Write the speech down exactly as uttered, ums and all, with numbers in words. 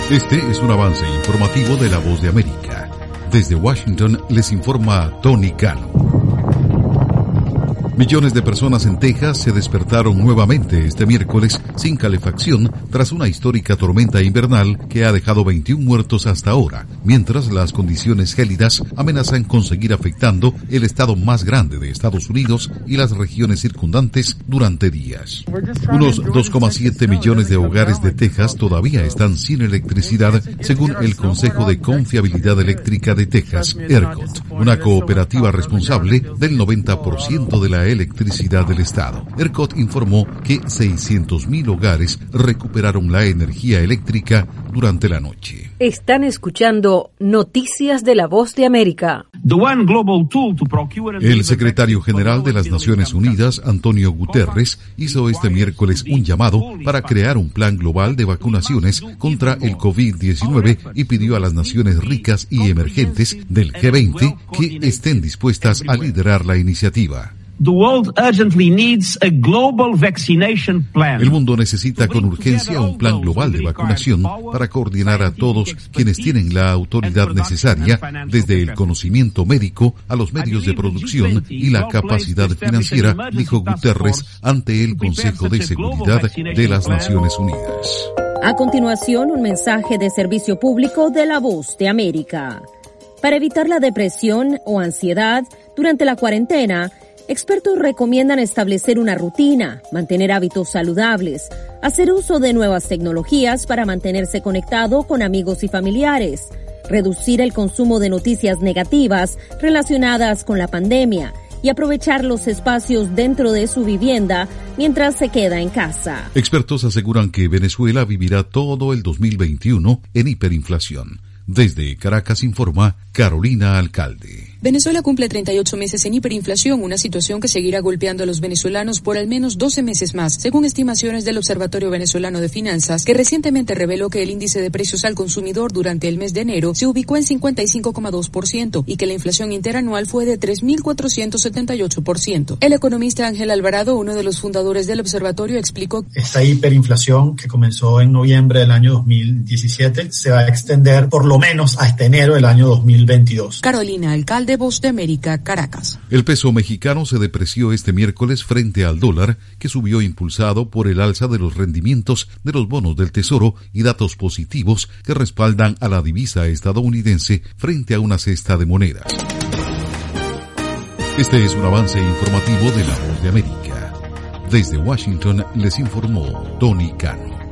Este es un avance informativo de La Voz de América. Desde Washington les informa Tony Cano. Millones de personas en Texas se despertaron nuevamente este miércoles sin calefacción tras una histórica tormenta invernal que ha dejado veintiún muertos hasta ahora, mientras las condiciones gélidas amenazan con seguir afectando el estado más grande de Estados Unidos y las regiones circundantes durante días. Unos dos coma siete millones de hogares de Texas todavía están sin electricidad, según el Consejo de Confiabilidad Eléctrica de Texas, ERCOT, una cooperativa responsable del noventa por ciento de la electricidad del estado. ERCOT informó que seiscientos mil hogares recuperaron la energía eléctrica durante la noche. Están escuchando Noticias de La Voz de América. El secretario general de las Naciones Unidas, Antonio Guterres, hizo este miércoles un llamado para crear un plan global de vacunaciones contra el COVID diecinueve y pidió a las naciones ricas y emergentes del G veinte que estén dispuestas a liderar la iniciativa. The world urgently needs a global vaccination plan. El mundo necesita con urgencia un plan global de vacunación para coordinar a todos quienes tienen la autoridad necesaria, desde el conocimiento médico a los medios de producción y la capacidad financiera, dijo Guterres ante el Consejo de Seguridad de las Naciones Unidas. A continuación, un mensaje de servicio público de La Voz de América. Para evitar la depresión o ansiedad durante la cuarentena, expertos recomiendan establecer una rutina, mantener hábitos saludables, hacer uso de nuevas tecnologías para mantenerse conectado con amigos y familiares, reducir el consumo de noticias negativas relacionadas con la pandemia y aprovechar los espacios dentro de su vivienda mientras se queda en casa. Expertos aseguran que Venezuela vivirá todo el dos mil veintiuno en hiperinflación. Desde Caracas informa Carolina Alcalde. Venezuela cumple treinta y ocho meses en hiperinflación, una situación que seguirá golpeando a los venezolanos por al menos doce meses más, según estimaciones del Observatorio Venezolano de Finanzas, que recientemente reveló que el índice de precios al consumidor durante el mes de enero se ubicó en cincuenta y cinco coma dos por ciento y que la inflación interanual fue de tres mil cuatrocientos setenta y ocho por ciento. El economista Ángel Alvarado, uno de los fundadores del observatorio, explicó: esta hiperinflación que comenzó en noviembre del año dos mil diecisiete se va a extender por lo menos hasta enero del año dos mil veintidós. Carolina Alcalde, Voz de América, Caracas. El peso mexicano se depreció este miércoles frente al dólar, que subió impulsado por el alza de los rendimientos de los bonos del Tesoro y datos positivos que respaldan a la divisa estadounidense frente a una cesta de monedas. Este es un avance informativo de La Voz de América. Desde Washington les informó Tony Cano.